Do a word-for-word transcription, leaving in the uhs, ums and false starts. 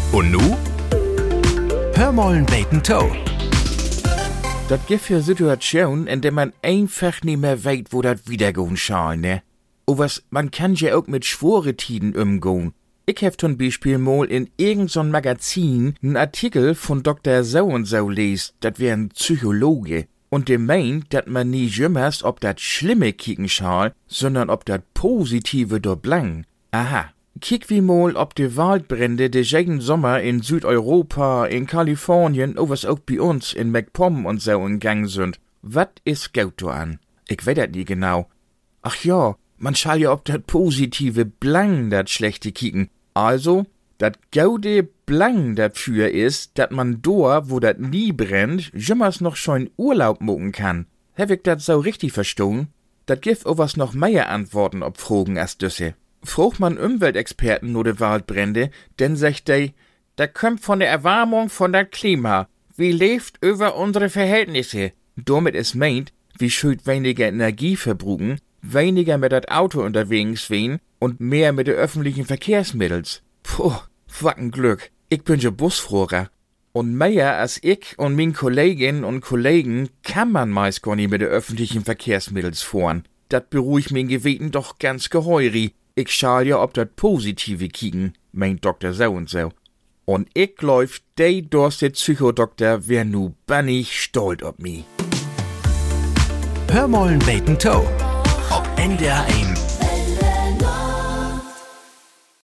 Und nu? Hör mollen beten Toe. Das gibt für Situationen, in der man einfach nicht mehr weiß, wo das wiedergehen soll, ne? O was, man kann ja auch mit Schworetiden umgehen. Ich hab zum Beispiel mal in irgend so ein Magazin einen Artikel von Doktor So und so lest, das wär ein Psychologe. Und der meint, dass man nie jümmers ob das Schlimme kicken soll, sondern ob das Positive dort blang. Aha. Kick wie mal, ob die Waldbrände de jeden Sommer in Südeuropa, in Kalifornien, o was auch bei uns in MacPom und so in Gang sind. Wat is gaut do an? Ich weiß das nie genau. Ach ja, man schall ja ob das Positive blang dat Schlechte kicken. Also, dat gaude blang dafür ist, dat man doa, wo dat nie brennt, jümmers noch schon Urlaub mogen kann. Hab ich dat so richtig verstehen? Dat gibt o was noch mehr Antworten ob Fragen as düsse. Fragt man Umweltexperten nur de Waldbrände, denn sagt dey, da kommt von der Erwärmung von dat Klima. Wie lebt über unsere Verhältnisse? Damit es meint, wie schuld weniger Energie verbruchen, weniger mit dat Auto unterwegs wen und mehr mit de öffentlichen Verkehrsmittels. Puh, wacken Glück. Ich bin ja Busfahrer. Und mehr als ich und min Kolleginnen und Kollegen kann man meist gar nicht mit de öffentlichen Verkehrsmittels fahren. Dat beruhigt min Geweten doch ganz geheuri. Ich schall ja ob dat Positive kicken, meint Doktor So und so. Und ich glaub, dey dorste Psychodoktor wär nu bannig stolz ob mi. Hör mollen beten Toe. Ob N D R eins